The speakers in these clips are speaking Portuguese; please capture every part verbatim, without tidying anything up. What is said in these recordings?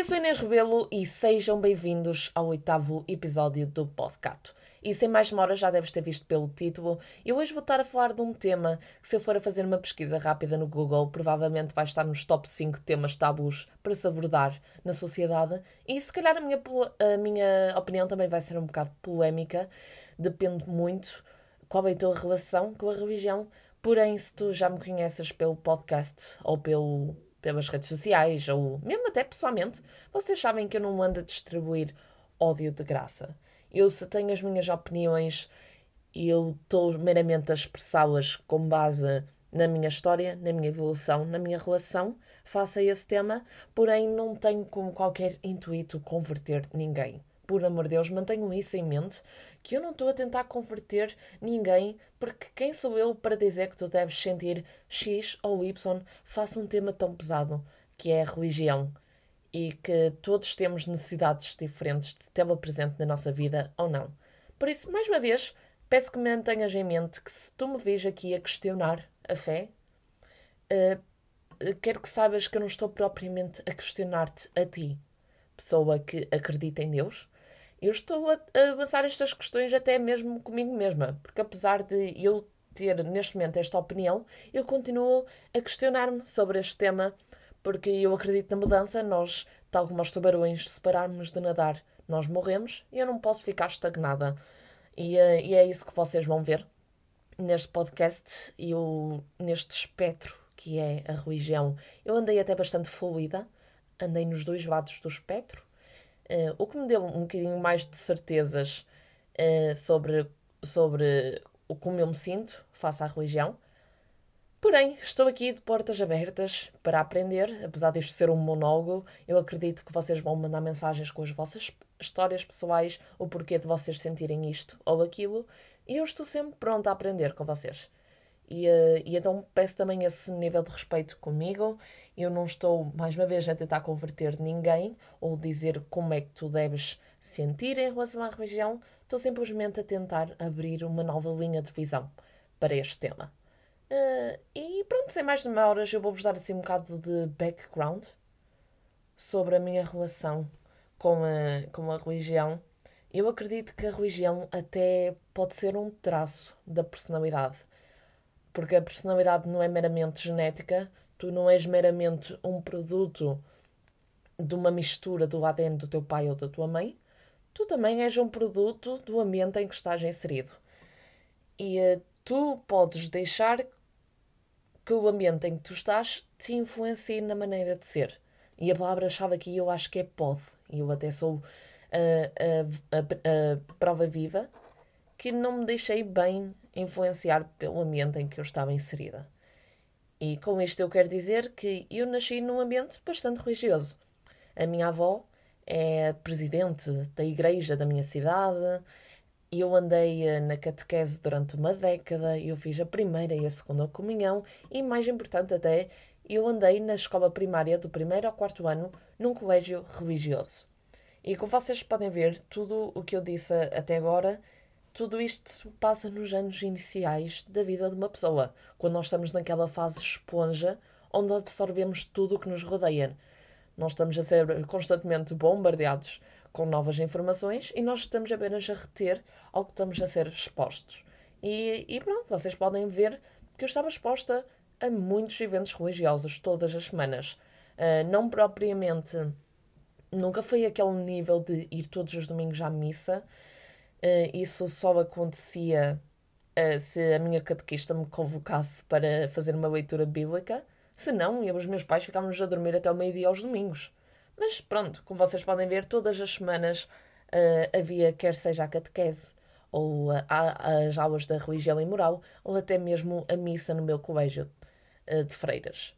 sou Inês Rebelo e sejam bem-vindos ao oitavo episódio do Podcato. E sem mais demora, já deves ter visto pelo título, eu hoje vou estar a falar de um tema que, se eu for a fazer uma pesquisa rápida no Google, provavelmente vai estar nos top cinco temas tabus para se abordar na sociedade. E se calhar a minha, a minha opinião também vai ser um bocado polémica, depende muito qual é a tua relação com a religião. Porém, se tu já me conheces pelo podcast ou pelo... pelas redes sociais, ou mesmo até pessoalmente, vocês sabem que eu não ando a distribuir ódio de graça. Eu, se tenho as minhas opiniões, eu estou meramente a expressá-las com base na minha história, na minha evolução, na minha relação face a esse tema, porém não tenho como qualquer intuito converter ninguém. Por amor de Deus, mantenham isso em mente, que eu não estou a tentar converter ninguém, porque quem sou eu para dizer que tu deves sentir X ou Y face a um tema tão pesado, que é a religião, e que todos temos necessidades diferentes de tê-la presente na nossa vida ou não. Por isso, mais uma vez, peço que mantenhas em mente que se tu me vês aqui a questionar a fé, uh, quero que saibas que eu não estou propriamente a questionar-te a ti, pessoa que acredita em Deus. Eu estou a, a avançar estas questões até mesmo comigo mesma, porque apesar de eu ter neste momento esta opinião, eu continuo a questionar-me sobre este tema, porque eu acredito na mudança. Nós, tal como os tubarões, se pararmos de nadar, nós morremos, e eu não posso ficar estagnada. E, e é isso que vocês vão ver neste podcast, e eu, neste espectro que é a religião. Eu andei até bastante fluida, andei nos dois lados do espectro, uh, o que me deu um bocadinho mais de certezas uh, sobre, sobre o como eu me sinto face à religião. Porém, estou aqui de portas abertas para aprender. Apesar disto ser um monólogo, eu acredito que vocês vão mandar mensagens com as vossas histórias pessoais, o porquê de vocês sentirem isto ou aquilo, e eu estou sempre pronta a aprender com vocês. E, e então peço também esse nível de respeito comigo. Eu não estou, mais uma vez, a tentar converter ninguém ou dizer como é que tu deves sentir em relação à religião. Estou simplesmente a tentar abrir uma nova linha de visão para este tema. Uh, e pronto, sem mais demoras, eu vou-vos dar assim um bocado de background sobre a minha relação com a, com a religião. Eu acredito que a religião até pode ser um traço da personalidade, porque a personalidade não é meramente genética, tu não és meramente um produto de uma mistura do A D N do teu pai ou da tua mãe, tu também és um produto do ambiente em que estás inserido. E uh, tu podes deixar que o ambiente em que tu estás te influencie na maneira de ser. E a palavra-chave aqui eu acho que é pode. E eu até sou a, a, a, a prova viva que não me deixei bem influenciar pelo ambiente em que eu estava inserida. E com isto eu quero dizer que eu nasci num ambiente bastante religioso. A minha avó é presidente da igreja da minha cidade. Eu andei na catequese durante uma década, eu fiz a primeira e a segunda comunhão e, mais importante até, eu andei na escola primária do primeiro ao quarto ano num colégio religioso. E como vocês podem ver, tudo o que eu disse até agora, tudo isto se passa nos anos iniciais da vida de uma pessoa, quando nós estamos naquela fase esponja, onde absorvemos tudo o que nos rodeia. Nós estamos a ser constantemente bombardeados com novas informações e nós estamos apenas a reter ao que estamos a ser expostos. E, e pronto, vocês podem ver que eu estava exposta a muitos eventos religiosos todas as semanas. Uh, não propriamente, nunca foi aquele nível de ir todos os domingos à missa. Uh, isso só acontecia uh, se a minha catequista me convocasse para fazer uma leitura bíblica. Se não, eu e os meus pais ficávamos a dormir até o meio-dia aos domingos. Mas pronto, como vocês podem ver, todas as semanas uh, havia, quer seja a catequese, ou uh, as aulas da religião e moral, ou até mesmo a missa no meu colégio uh, de freiras.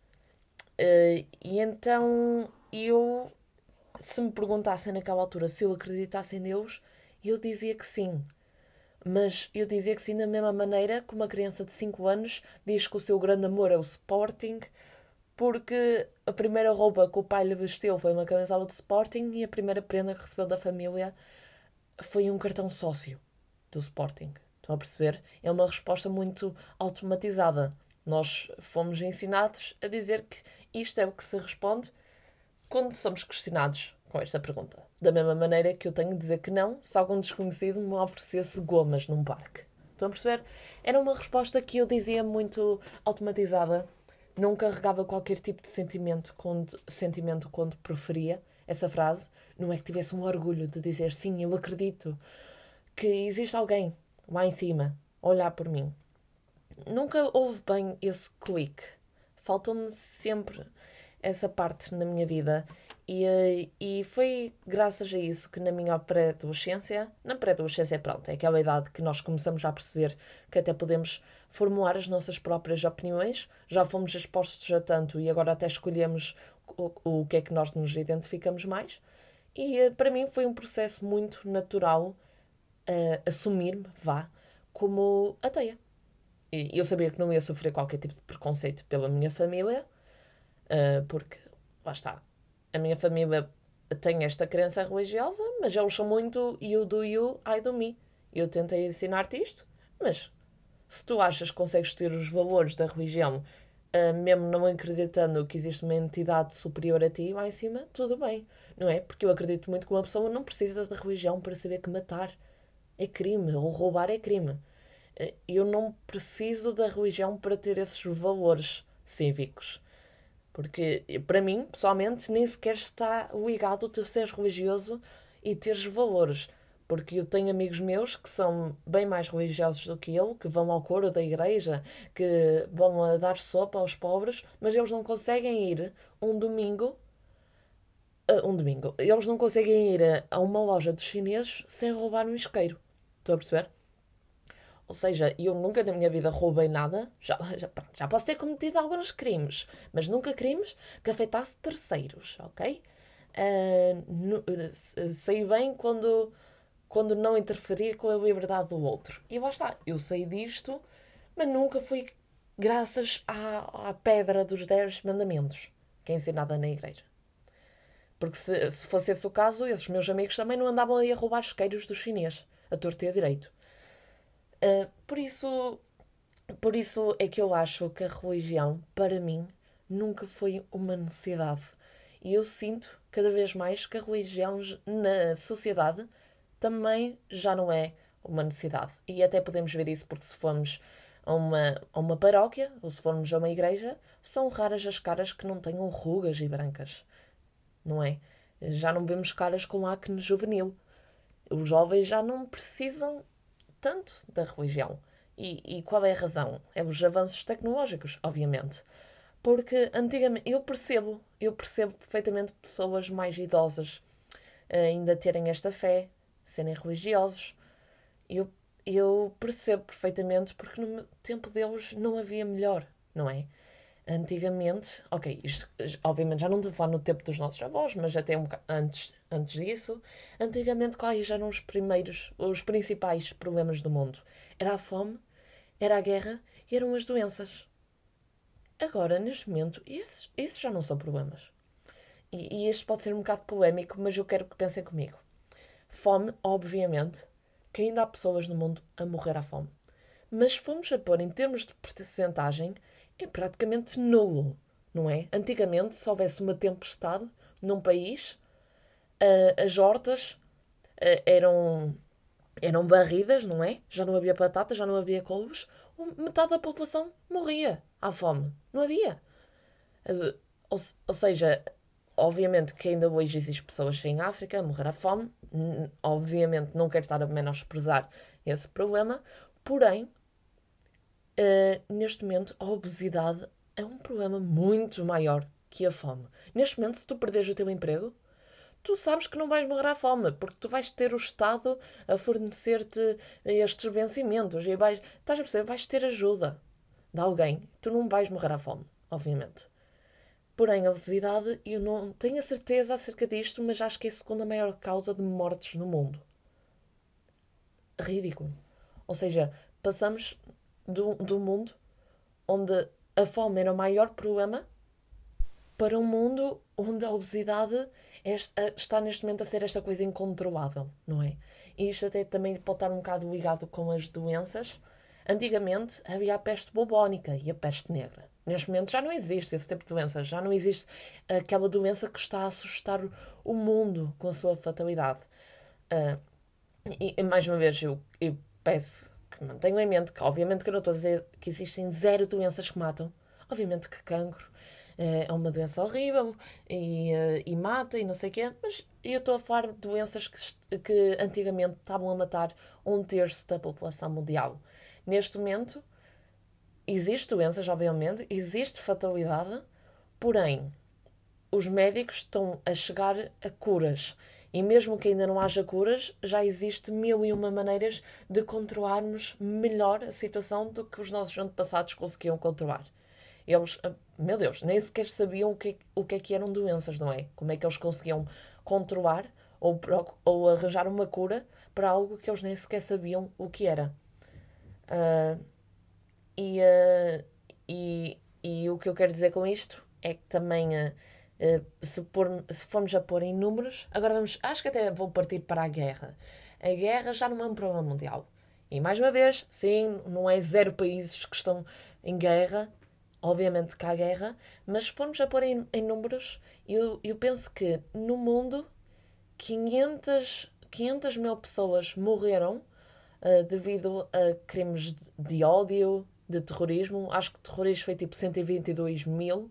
Uh, e então, eu, se me perguntassem naquela altura se eu acreditasse em Deus, eu dizia que sim. Mas eu dizia que sim da mesma maneira que uma criança de cinco anos diz que o seu grande amor é o Sporting, porque a primeira roupa que o pai lhe vestiu foi uma camisola de Sporting e a primeira prenda que recebeu da família foi um cartão sócio do Sporting. Estão a perceber? É uma resposta muito automatizada. Nós fomos ensinados a dizer que isto é o que se responde quando somos questionados com esta pergunta. Da mesma maneira que eu tenho de dizer que não se algum desconhecido me oferecesse gomas num parque. Estão a perceber? Era uma resposta que eu dizia muito automatizada. Não carregava qualquer tipo de sentimento quando, sentimento quando preferia essa frase. Não é que tivesse um orgulho de dizer sim, eu acredito que existe alguém lá em cima a olhar por mim. Nunca houve bem esse clique. Faltou-me sempre essa parte na minha vida e, e foi graças a isso que na minha pré-adolescência, na pré-adolescência pronto, é aquela idade que nós começamos a perceber que até podemos formular as nossas próprias opiniões, já fomos expostos a tanto e agora até escolhemos o, o que é que nós nos identificamos mais e para mim foi um processo muito natural uh, assumir-me, vá, como ateia. E eu sabia que não ia sofrer qualquer tipo de preconceito pela minha família, uh, porque, lá está, a minha família tem esta crença religiosa, mas eles são muito you do you, I do me. Eu tentei ensinar-te isto, mas se tu achas que consegues ter os valores da religião, uh, mesmo não acreditando que existe uma entidade superior a ti lá em cima, tudo bem, não é? Porque eu acredito muito que uma pessoa não precisa da religião para saber que matar é crime, ou roubar é crime. Eu não preciso da religião para ter esses valores cívicos. Porque, para mim, pessoalmente, nem sequer está ligado a tu seres religioso e teres valores. Porque eu tenho amigos meus que são bem mais religiosos do que eu, que vão ao coro da igreja, que vão a dar sopa aos pobres, mas eles não conseguem ir um domingo... Uh, um domingo. Eles não conseguem ir a uma loja dos chineses sem roubar um isqueiro. Estou a perceber? Ou seja, eu nunca na minha vida roubei nada. Já, já, já posso ter cometido alguns crimes, mas nunca crimes que afetasse terceiros, ok? Uh, no, sei bem quando, quando não interferir com a liberdade do outro. E lá está, eu sei disto, mas nunca foi graças à, à pedra dos dez mandamentos que é ensinada na igreja. Porque se, se fosse esse o caso, esses meus amigos também não andavam aí a roubar isqueiros dos chineses, a torto e a direito. Uh, por isso, por isso é que eu acho que a religião, para mim, nunca foi uma necessidade. E eu sinto cada vez mais que a religião na sociedade também já não é uma necessidade. E até podemos ver isso porque se formos a uma, a uma paróquia ou se formos a uma igreja, são raras as caras que não tenham rugas e brancas. Não é? Já não vemos caras com acne juvenil. Os jovens já não precisam tanto da religião. E, e qual é a razão? É os avanços tecnológicos, obviamente. Porque antigamente, eu percebo, eu percebo perfeitamente pessoas mais idosas ainda terem esta fé, serem religiosos. Eu, eu percebo perfeitamente porque no tempo deles não havia melhor, não é? Antigamente, ok, isto, obviamente já não estou a falar no tempo dos nossos avós, mas até um bocado antes, antes disso, antigamente quais eram os primeiros, os principais problemas do mundo? Era a fome, era a guerra e eram as doenças. Agora, neste momento, esses, esses já não são problemas. E, e este pode ser um bocado polémico, mas eu quero que pensem comigo. Fome, obviamente, que ainda há pessoas no mundo a morrer à fome. Mas se formos a pôr em termos de percentagem, é praticamente nulo, não é? Antigamente, se houvesse uma tempestade num país, uh, as hortas uh, eram, eram barridas, não é? Já não havia batatas, já não havia couves. Metade da população morria à fome. Não havia. Uh, ou, ou seja, obviamente que ainda hoje existem pessoas em África a morrer à fome. N- obviamente não quero estar a menosprezar esse problema. Porém, Uh, neste momento, a obesidade é um problema muito maior que a fome. Neste momento, se tu perderes o teu emprego, tu sabes que não vais morrer à fome, porque tu vais ter o Estado a fornecer-te estes vencimentos e vais, estás a perceber, vais ter ajuda de alguém. Tu não vais morrer à fome, obviamente. Porém, a obesidade, eu não tenho a certeza acerca disto, mas acho que é a segunda maior causa de mortes no mundo. Ridículo. Ou seja, passamos Do, do mundo onde a fome era o maior problema para um mundo onde a obesidade é, está neste momento a ser esta coisa incontrolável, não é? E isto até também pode estar um bocado ligado com as doenças. Antigamente havia a peste bubónica e a peste negra, Neste momento já não existe esse tipo de doença. Já não existe aquela doença que está a assustar o mundo com a sua fatalidade. Uh, e, e, mais uma vez, eu, eu peço que mantenham em mente que, obviamente, que eu não estou a dizer que existem zero doenças que matam. Obviamente que cancro uh, é uma doença horrível e, uh, e mata e não sei o quê, mas eu estou a falar de doenças que, que antigamente estavam a matar um terço da população mundial. Neste momento, existe doenças, obviamente, existe fatalidade, porém, os médicos estão a chegar a curas. E mesmo que ainda não haja curas, já existe mil e uma maneiras de controlarmos melhor a situação do que os nossos antepassados conseguiam controlar. Eles, meu Deus, nem sequer sabiam o que, o que é que eram doenças, não é? Como é que eles conseguiam controlar ou, ou arranjar uma cura para algo que eles nem sequer sabiam o que era. Uh, e, uh, e, e o que eu quero dizer com isto é que também... Uh, Uh, se, por, se formos a pôr em números, agora vamos, acho que até vou partir para a guerra. A guerra já não é um problema mundial. E mais uma vez, sim, não é zero países que estão em guerra, obviamente que há guerra, mas se formos a pôr em, em números, eu, eu penso que no mundo quinhentas, quinhentas mil pessoas morreram uh, devido a crimes de, de ódio, de terrorismo. Acho que terrorismo foi tipo cento e vinte e dois mil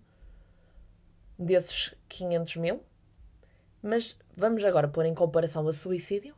desses quinhentos mil, mas vamos agora pôr em comparação a suicídio.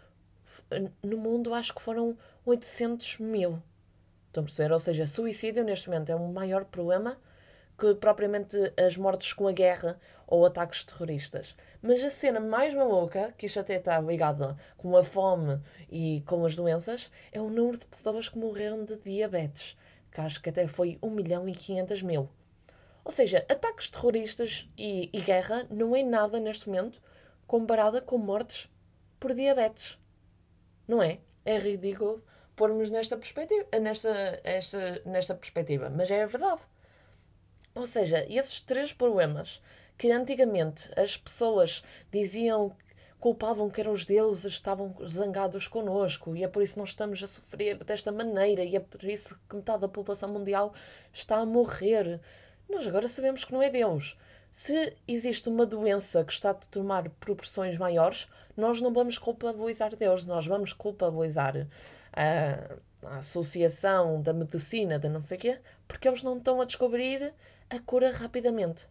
No mundo acho que foram oitocentos mil. Estão a perceber? Ou seja, suicídio neste momento é um maior problema que propriamente as mortes com a guerra ou ataques terroristas. Mas a cena mais maluca, que isto até está ligado com a fome e com as doenças, é o número de pessoas que morreram de diabetes, que acho que até foi um milhão e quinhentos mil. Ou seja, ataques terroristas e, e guerra não é nada neste momento comparada com mortes por diabetes. Não é? É ridículo pormos nesta perspectiva, nesta, esta, nesta perspectiva, mas é a verdade. Ou seja, esses três problemas que antigamente as pessoas diziam, culpavam que eram os deuses, estavam zangados connosco e é por isso que nós estamos a sofrer desta maneira e é por isso que metade da população mundial está a morrer. Nós agora sabemos que não é Deus. Se existe uma doença que está a tomar proporções maiores, nós não vamos culpabilizar Deus, nós vamos culpabilizar a, a associação da medicina, da não sei o quê, porque eles não estão a descobrir a cura rapidamente.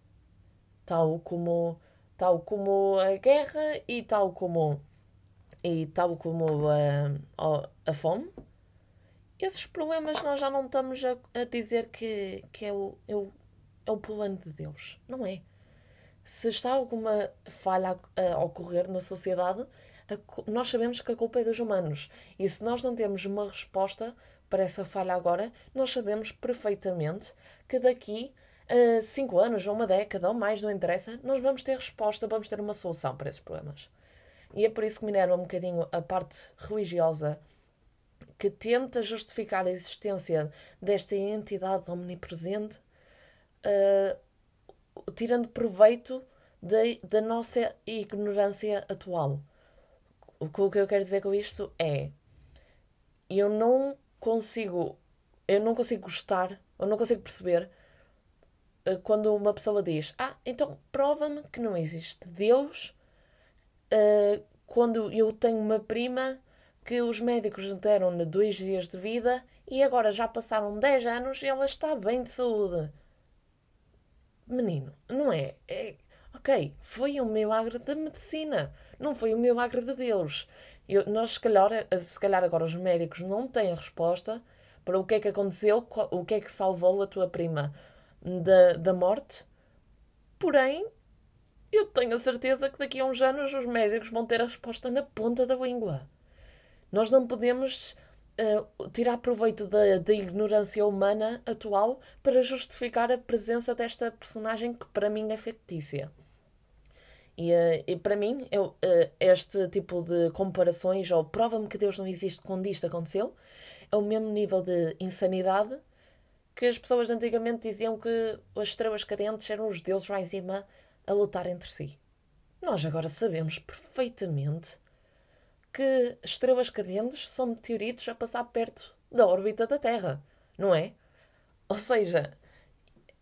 Tal como, tal como a guerra e tal como, e tal como a, a, a fome. Esses problemas nós já não estamos a, a dizer que, que é, o, é, o, é o plano de Deus. Não é. Se está alguma falha a, a ocorrer na sociedade, a, nós sabemos que a culpa é dos humanos. E se nós não temos uma resposta para essa falha agora, nós sabemos perfeitamente que daqui a cinco anos, ou uma década, ou mais, não interessa, nós vamos ter resposta, vamos ter uma solução para esses problemas. E é por isso que me deram um bocadinho a parte religiosa que tenta justificar a existência desta entidade omnipresente, uh, tirando proveito de, da nossa ignorância atual. O que eu quero dizer com isto é, eu não consigo, eu não consigo gostar, eu não consigo perceber uh, quando uma pessoa diz, ah, então prova-me que não existe Deus, uh, quando eu tenho uma prima que os médicos deram-lhe dois dias de vida e agora já passaram dez anos e ela está bem de saúde. Menino, não é? é ok, foi um milagre da medicina, não foi um milagre de Deus. Eu, nós, se calhar, se calhar agora os médicos não têm resposta para o que é que aconteceu, o que é que salvou a tua prima da, da morte. Porém, eu tenho a certeza que daqui a uns anos os médicos vão ter a resposta na ponta da língua. Nós não podemos uh, tirar proveito da, da ignorância humana atual para justificar a presença desta personagem que para mim é fictícia. E, uh, e para mim, eu, uh, este tipo de comparações, ou prova-me que Deus não existe quando isto aconteceu, é o mesmo nível de insanidade que as pessoas antigamente diziam que as estrelas cadentes eram os deuses lá em cima a lutar entre si. Nós agora sabemos perfeitamente que estrelas cadentes são meteoritos a passar perto da órbita da Terra, não é? Ou seja,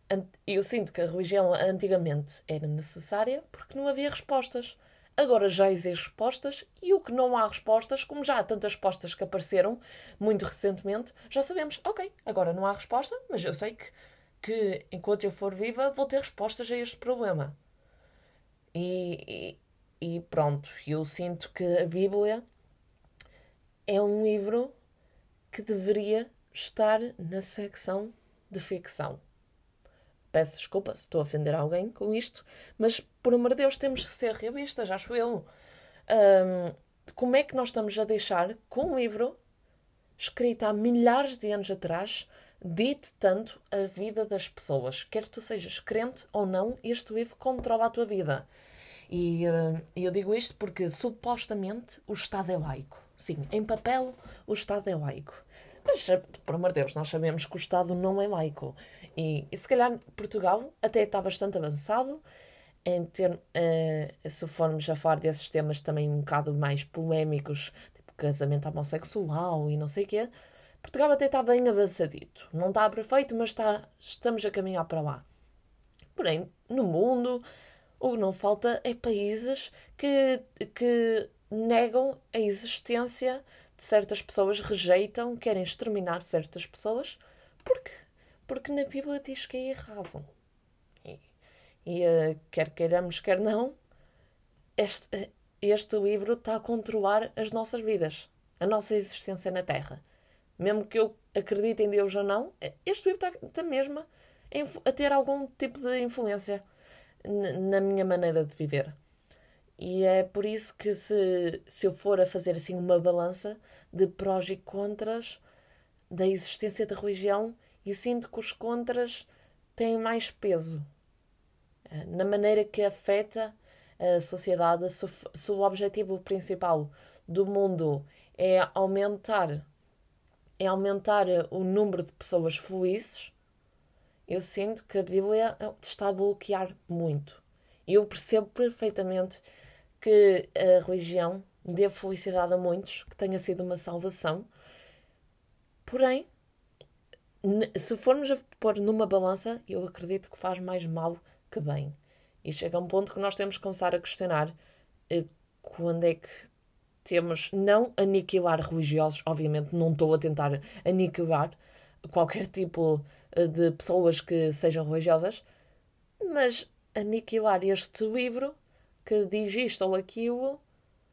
eu sinto que a religião antigamente era necessária porque não havia respostas. Agora já existem respostas e o que não há respostas, como já há tantas respostas que apareceram muito recentemente, já sabemos, ok, agora não há resposta, mas eu sei que, que enquanto eu for viva vou ter respostas a este problema. E, e, e pronto, eu sinto que a Bíblia é um livro que deveria estar na secção de ficção. Peço desculpa se estou a ofender alguém com isto, mas, por amor de Deus, temos que ser realistas, acho eu. Hum, como é que nós estamos a deixar que um livro, escrito há milhares de anos atrás, dite tanto a vida das pessoas? Quer tu sejas crente ou não, este livro controla a tua vida. E uh, eu digo isto porque, supostamente, o Estado é laico. Sim, em papel, o Estado é laico. Mas, por amor de Deus, nós sabemos que o Estado não é laico. E, e se calhar Portugal até está bastante avançado em ter, uh, se formos a falar desses temas também um bocado mais polémicos, tipo casamento homossexual e não sei o quê. Portugal até está bem avançadito. Não está perfeito, mas está, estamos a caminhar para lá. Porém, no mundo, o que não falta é países que, que negam a existência de certas pessoas, rejeitam, querem exterminar certas pessoas, porque, porque na Bíblia diz que é errado. E, e uh, quer queiramos, quer não, este, este livro está a controlar as nossas vidas, a nossa existência na Terra. Mesmo que eu acredite em Deus ou não, este livro está, está mesmo a ter algum tipo de influência na minha maneira de viver. E é por isso que se, se eu for a fazer assim uma balança de prós e contras da existência da religião, eu sinto que os contras têm mais peso na maneira que afeta a sociedade. Se, se o objetivo principal do mundo é aumentar, é aumentar o número de pessoas felizes, eu sinto que a Bíblia está a bloquear muito. Eu percebo perfeitamente que a religião dê felicidade a muitos, que tenha sido uma salvação. Porém, se formos a pôr numa balança, eu acredito que faz mais mal que bem. E chega a um ponto que nós temos que começar a questionar eh, quando é que temos, não aniquilar religiosos, obviamente não estou a tentar aniquilar qualquer tipo de pessoas que sejam religiosas, mas aniquilar este livro que diz isto ou aquilo uh,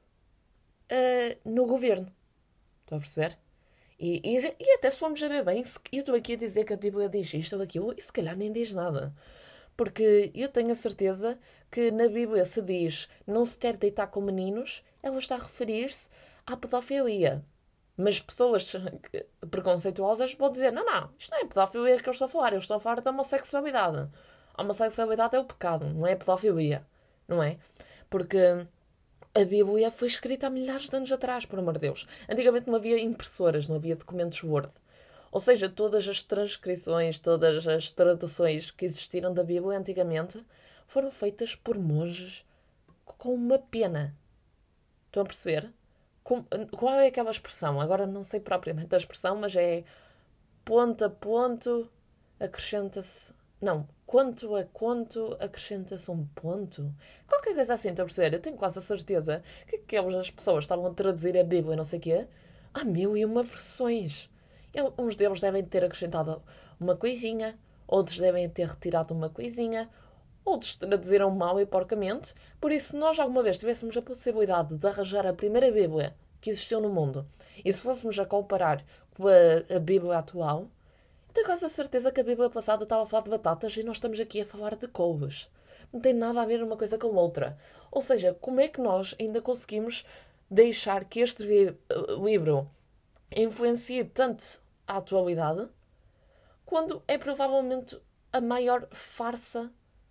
no governo. Estão a perceber? E, e, e até se formos a ver bem, eu estou aqui a dizer que a Bíblia diz isto ou aquilo, e se calhar nem diz nada. Porque eu tenho a certeza que na Bíblia se diz não se deve deitar com meninos, ela está a referir-se à pedofilia. Mas pessoas preconceituosas vão dizer, não, não, isto não é pedofilia que eu estou a falar, eu estou a falar da homossexualidade. A homossexualidade é o pecado, não é a pedofilia, não é? Porque a Bíblia foi escrita há milhares de anos atrás, por amor de Deus. Antigamente não havia impressoras, não havia documentos Word. Ou seja, todas as transcrições, todas as traduções que existiram da Bíblia antigamente foram feitas por monges com uma pena. Estão a perceber? Qual é aquela expressão? Agora não sei propriamente a expressão, mas é ponto a ponto acrescenta-se... Não, quanto a quanto acrescenta-se um ponto? Qualquer coisa assim, estão a perceber? Eu tenho quase a certeza que aquelas pessoas estavam a traduzir a Bíblia e não sei o quê. Há mil e uma versões. Uns deles devem ter acrescentado uma coisinha, outros devem ter retirado uma coisinha, outros traduziram mal e porcamente. Por isso, se nós alguma vez tivéssemos a possibilidade de arranjar a primeira Bíblia que existiu no mundo, e se fôssemos a comparar com a, a Bíblia atual, tenho quase a certeza que a Bíblia passada estava a falar de batatas e nós estamos aqui a falar de couves. Não tem nada a ver uma coisa com outra. Ou seja, como é que nós ainda conseguimos deixar que este livro influencie tanto a atualidade, quando é provavelmente a maior farsa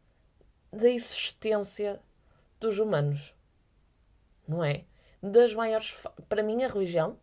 da existência dos humanos? Não é? Das maiores... Para mim, a religião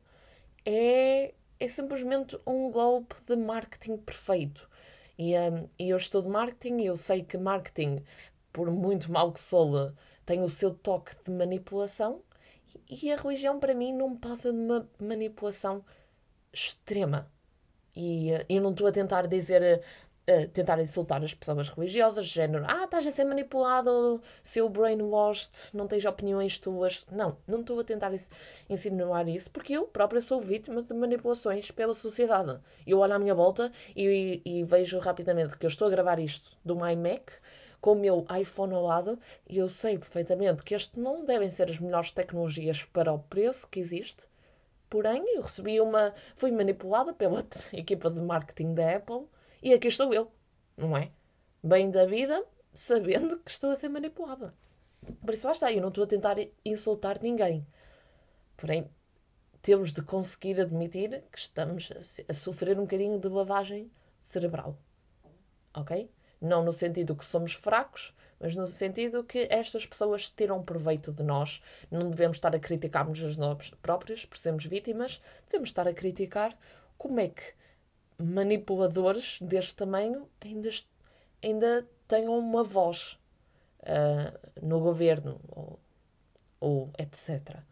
é, é simplesmente um golpe de marketing perfeito. E um, eu estou de marketing e eu sei que marketing, por muito mal que soa, tem o seu toque de manipulação. E a religião, para mim, não passa de uma manipulação extrema. E eu não estou a tentar dizer uh, tentar insultar as pessoas religiosas, de género, ah, estás a ser manipulado, seu brainwashed, não tens opiniões tuas. Não, não estou a tentar insinuar isso, porque eu própria sou vítima de manipulações pela sociedade. Eu olho à minha volta e, e, e vejo rapidamente que eu estou a gravar isto do meu iMac, com o meu iPhone ao lado, e eu sei perfeitamente que este não devem ser as melhores tecnologias para o preço que existe. Porém, eu recebi uma... Fui manipulada pela equipa de marketing da Apple e aqui estou eu, não é? Bem da vida, sabendo que estou a ser manipulada. Por isso, lá está, eu não estou a tentar insultar ninguém. Porém, temos de conseguir admitir que estamos a sofrer um bocadinho de lavagem cerebral. Ok? Não no sentido que somos fracos, mas no sentido que estas pessoas tiram proveito de nós. Não devemos estar a criticar-nos as nós próprios por sermos vítimas. Devemos estar a criticar como é que manipuladores deste tamanho ainda, ainda tenham uma voz uh, no governo ou, ou etcétera.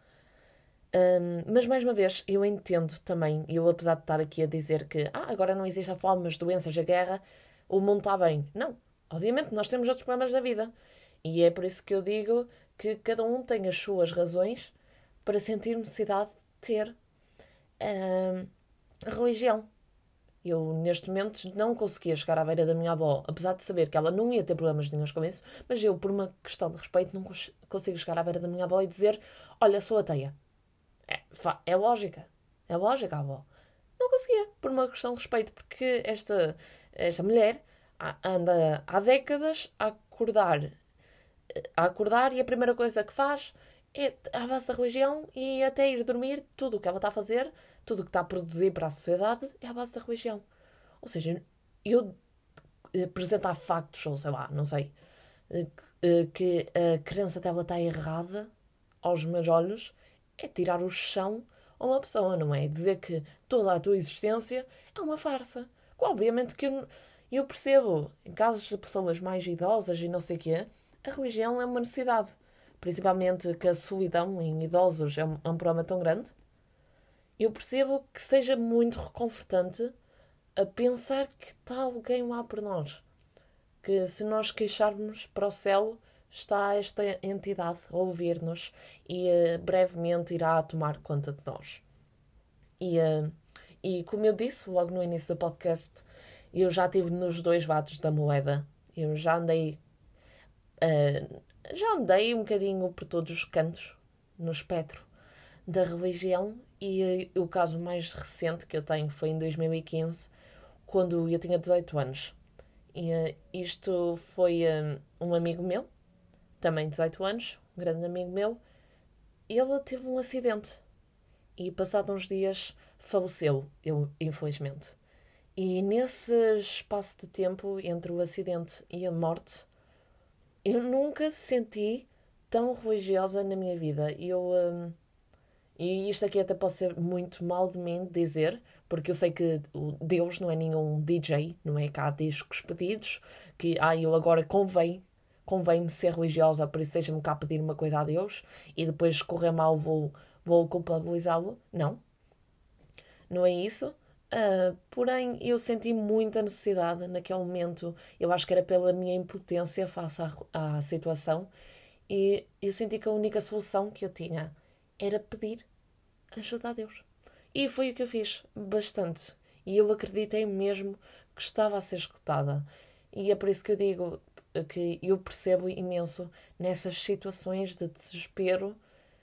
Um, mas, mais uma vez, eu entendo também, eu apesar de estar aqui a dizer que ah, agora não existe a fome, as doenças, a guerra, o mundo está bem. Não. Obviamente, nós temos outros problemas da vida. E é por isso que eu digo que cada um tem as suas razões para sentir necessidade de ter uh, religião. Eu, neste momento, não conseguia chegar à beira da minha avó, apesar de saber que ela não ia ter problemas nenhum com isso, mas eu, por uma questão de respeito, não consigo chegar à beira da minha avó e dizer olha, sou ateia. É, é lógica. É lógica, avó. Não conseguia, por uma questão de respeito, porque esta, esta mulher anda há décadas a acordar, a acordar e a primeira coisa que faz é à base da religião e até ir dormir, tudo o que ela está a fazer, tudo o que está a produzir para a sociedade é à base da religião. Ou seja, eu apresentar factos, ou sei lá, não sei, que a crença dela está errada aos meus olhos, é tirar o chão a uma pessoa, não é? Dizer que toda a tua existência é uma farsa. Obviamente que eu, eu percebo, em casos de pessoas mais idosas e não sei o quê, a religião é uma necessidade. Principalmente que a solidão em idosos é um, é um problema tão grande. Eu percebo que seja muito reconfortante a pensar que está alguém lá por nós. Que se nós queixarmos para o céu, está esta entidade a ouvir-nos e uh, brevemente irá tomar conta de nós. E, uh, e como eu disse logo no início do podcast, eu já estive nos dois lados da moeda. Eu já andei... Uh, já andei um bocadinho por todos os cantos, no espectro da religião, e uh, o caso mais recente que eu tenho foi em dois mil e quinze, quando eu tinha dezoito anos. E uh, isto foi uh, um amigo meu, também dezoito anos, um grande amigo meu, ele teve um acidente e passados uns dias faleceu, eu, infelizmente. E nesse espaço de tempo entre o acidente e a morte, eu nunca senti tão religiosa na minha vida. Eu, um, e isto aqui até pode ser muito mal de mim dizer, porque eu sei que Deus não é nenhum D J, não é cá discos pedidos, que ah, eu agora convém, convém-me ser religiosa, por isso deixa-me cá pedir uma coisa a Deus e depois se correr mal vou, vou culpabilizá-lo. Não. Não é isso. Uh, porém, eu senti muita necessidade naquele momento. Eu acho que era pela minha impotência face à, à situação. E eu senti que a única solução que eu tinha era pedir ajuda a Deus. E foi o que eu fiz, bastante. E eu acreditei mesmo que estava a ser escutada. E é por isso que eu digo que eu percebo imenso nessas situações de desespero.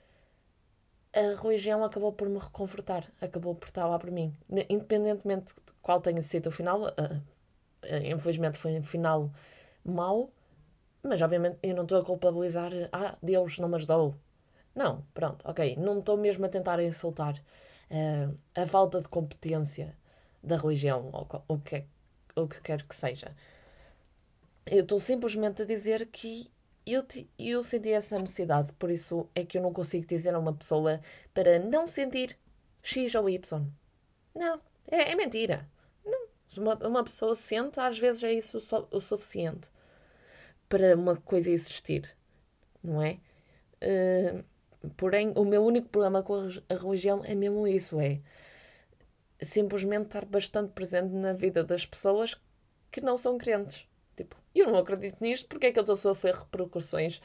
A religião acabou por me reconfortar, acabou por estar lá por mim. Independentemente de qual tenha sido o final, uh, uh, infelizmente foi um final mau, mas obviamente eu não estou a culpabilizar, ah, Deus não me ajudou. Não, pronto, ok, não estou mesmo a tentar insultar uh, a falta de competência da religião, ou o que, o que quer que seja. Eu estou simplesmente a dizer que Eu, te, eu senti essa necessidade, por isso é que eu não consigo dizer a uma pessoa para não sentir X ou Y. Não, é, é mentira. Não. Se uma, uma pessoa sente, às vezes é isso o, o suficiente para uma coisa existir, não é? Uh, porém, o meu único problema com a religião é mesmo isso, é simplesmente estar bastante presente na vida das pessoas que não são crentes. Tipo, eu não acredito nisto, porque é que eu estou a sofrer repercussões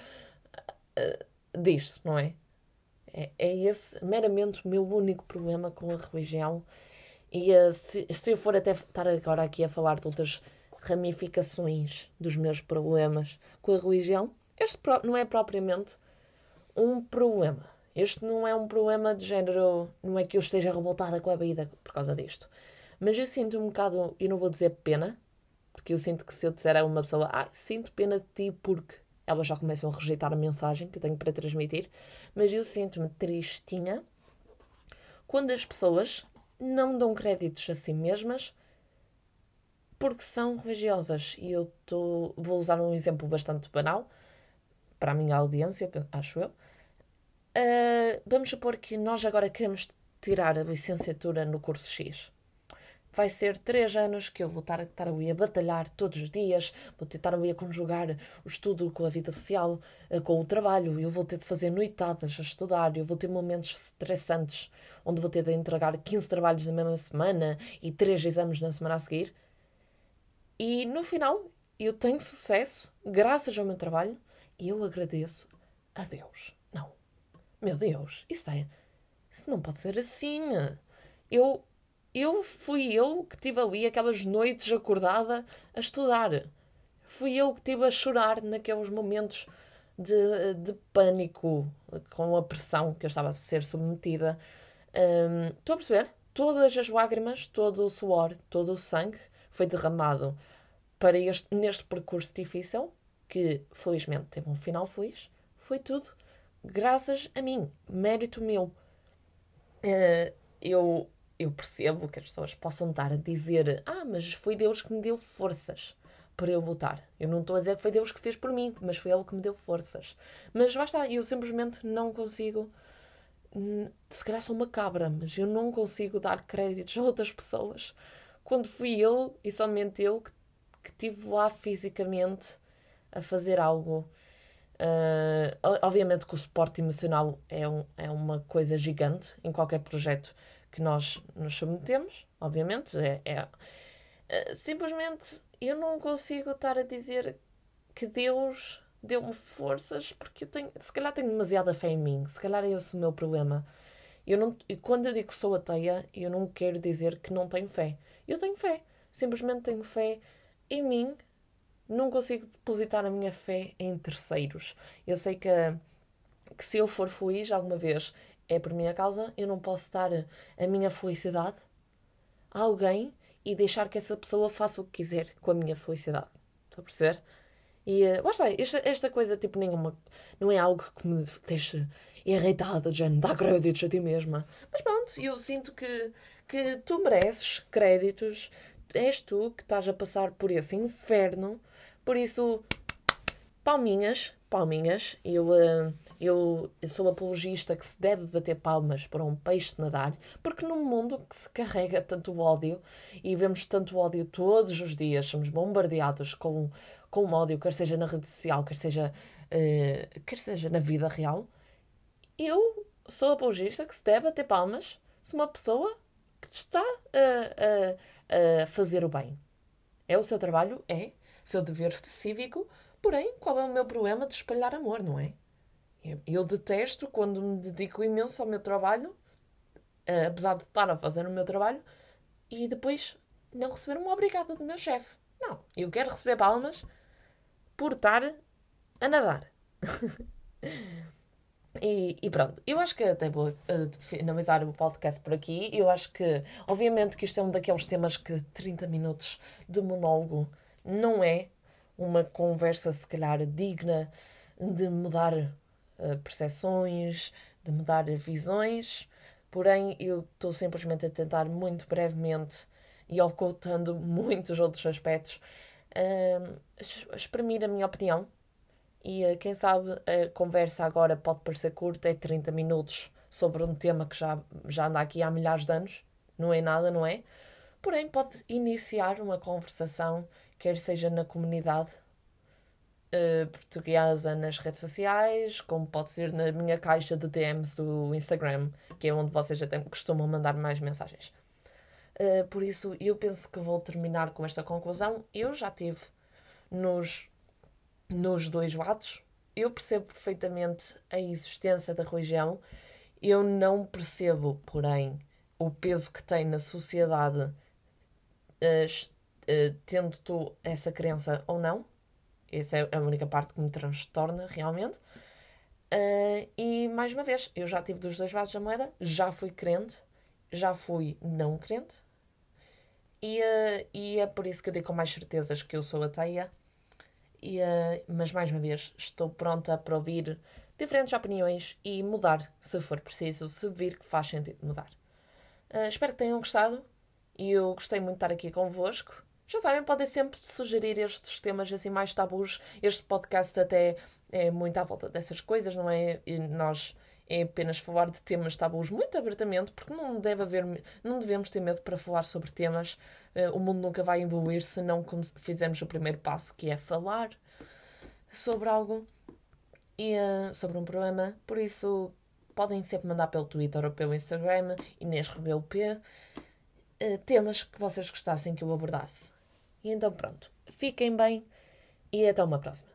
uh, disto, não é? é? É esse meramente o meu único problema com a religião. E uh, se, se eu for até estar agora aqui a falar de outras ramificações dos meus problemas com a religião, este não é propriamente um problema. Este não é um problema de género, não é que eu esteja revoltada com a vida por causa disto. Mas eu sinto um bocado, eu não vou dizer pena, porque eu sinto que se eu disser a uma pessoa, ah, sinto pena de ti porque elas já começam a rejeitar a mensagem que eu tenho para transmitir, mas eu sinto-me tristinha quando as pessoas não dão créditos a si mesmas porque são religiosas. E eu tô, vou usar um exemplo bastante banal para a minha audiência, acho eu. Uh, vamos supor que nós agora queremos tirar a licenciatura no curso X. Vai ser três anos que eu vou estar, estar ali a batalhar todos os dias, vou tentar ali a conjugar o estudo com a vida social, com o trabalho, eu vou ter de fazer noitadas a estudar, eu vou ter momentos estressantes, onde vou ter de entregar quinze trabalhos na mesma semana e três exames na semana a seguir. E no final, eu tenho sucesso, graças ao meu trabalho, e eu agradeço a Deus. Não. Meu Deus, isso, é, isso não pode ser assim. Eu... Eu fui eu que estive ali aquelas noites acordada a estudar. Fui eu que estive a chorar naqueles momentos de, de pânico com a pressão que eu estava a ser submetida. Um, estou a perceber? Todas as lágrimas, todo o suor, todo o sangue foi derramado para este, neste percurso difícil, que felizmente teve um final feliz. Foi tudo graças a mim. Mérito meu. Uh, eu... Eu percebo que as pessoas possam estar a dizer ah, mas foi Deus que me deu forças para eu lutar. Eu não estou a dizer que foi Deus que fez por mim, mas foi Ele que me deu forças. Mas basta, eu simplesmente não consigo... Se calhar sou uma cabra, mas eu não consigo dar créditos a outras pessoas. Quando fui eu, e somente eu, que, que estive lá fisicamente a fazer algo... Uh, obviamente que o suporte emocional é, um, é uma coisa gigante em qualquer projeto que nós nos submetemos, obviamente. É, é, é, simplesmente eu não consigo estar a dizer que Deus deu-me forças porque eu tenho, se calhar tenho demasiada fé em mim, se calhar é esse o meu problema. Eu não, e quando eu digo que sou ateia, eu não quero dizer que não tenho fé. Eu tenho fé, simplesmente tenho fé em mim. Não consigo depositar a minha fé em terceiros. Eu sei que, que se eu for feliz alguma vez é por minha causa, eu não posso dar a minha felicidade a alguém e deixar que essa pessoa faça o que quiser com a minha felicidade. Estou a perceber? E uh, lá está, esta, esta coisa tipo nenhuma, não é algo que me deixe irritada, de género, dá créditos a ti mesma. Mas pronto, eu sinto que, que tu mereces créditos, és tu que estás a passar por esse inferno, por isso, palminhas, palminhas, eu, uh, eu, eu sou apologista que se deve bater palmas para um peixe nadar, porque num mundo que se carrega tanto ódio, e vemos tanto ódio todos os dias, somos bombardeados com, com ódio, quer seja na rede social, quer seja, uh, quer seja na vida real, eu sou apologista que se deve bater palmas se uma pessoa que está a, a, a fazer o bem. É o seu trabalho? É. Seu dever cívico, porém, qual é o meu problema de espalhar amor, não é? Eu, eu detesto quando me dedico imenso ao meu trabalho, uh, apesar de estar a fazer o meu trabalho, e depois não receber uma obrigada do meu chefe. Não, eu quero receber palmas por estar a nadar. E, e pronto, eu acho que até vou uh, finalizar o podcast por aqui. Eu acho que, obviamente, que isto é um daqueles temas que trinta minutos de monólogo não é uma conversa, se calhar, digna de mudar uh, percepções, de mudar visões. Porém, eu estou simplesmente a tentar, muito brevemente, e ocultando muitos outros aspectos, uh, exprimir a minha opinião. E uh, quem sabe a conversa agora pode parecer curta, é trinta minutos sobre um tema que já, já anda aqui há milhares de anos. Não é nada, não é? Porém, pode iniciar uma conversação, quer seja na comunidade uh, portuguesa nas redes sociais, como pode ser na minha caixa de D Ms do Instagram, que é onde vocês até costumam mandar mais mensagens. Uh, por isso, eu penso que vou terminar com esta conclusão. Eu já tive nos, nos dois lados. Eu percebo perfeitamente a existência da religião. Eu não percebo, porém, o peso que tem na sociedade, uh, uh, tendo tu essa crença ou não. Essa é a única parte que me transtorna realmente. Uh, e, mais uma vez, eu já tive dos dois lados da moeda. Já fui crente. Já fui não crente. E, uh, e é por isso que eu digo com mais certezas que eu sou ateia. E, uh, mas, mais uma vez, estou pronta para ouvir diferentes opiniões e mudar, se for preciso, se vir que faz sentido mudar. Uh, espero que tenham gostado. E eu gostei muito de estar aqui convosco. Já sabem, podem sempre sugerir estes temas assim mais tabus. Este podcast até é muito à volta dessas coisas, não é? E nós é apenas falar de temas tabus muito abertamente, porque não deve haver, não devemos ter medo para falar sobre temas. Uh, o mundo nunca vai evoluir se não fizermos o primeiro passo, que é falar sobre algo e uh, sobre um problema. Por isso, podem sempre mandar pelo Twitter ou pelo Instagram, Inês Rebelo P, uh, temas que vocês gostassem que eu abordasse. E então pronto, fiquem bem e até uma próxima.